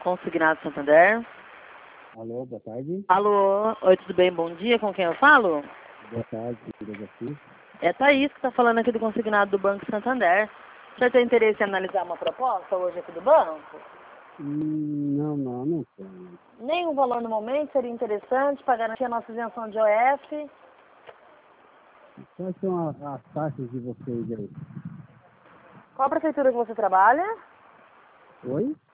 Consignado Santander. Alô, boa tarde. Alô, oi, tudo bem? Bom dia, com quem eu falo? Boa tarde, tudo aqui. É Thaís que está falando aqui do consignado do Banco Santander. O senhor tem interesse em analisar uma proposta hoje aqui do banco? Não tenho. Nenhum valor no momento seria interessante para garantir a nossa isenção de OF. Quais são as taxas de vocês aí? Qual a prefeitura que você trabalha? Oi?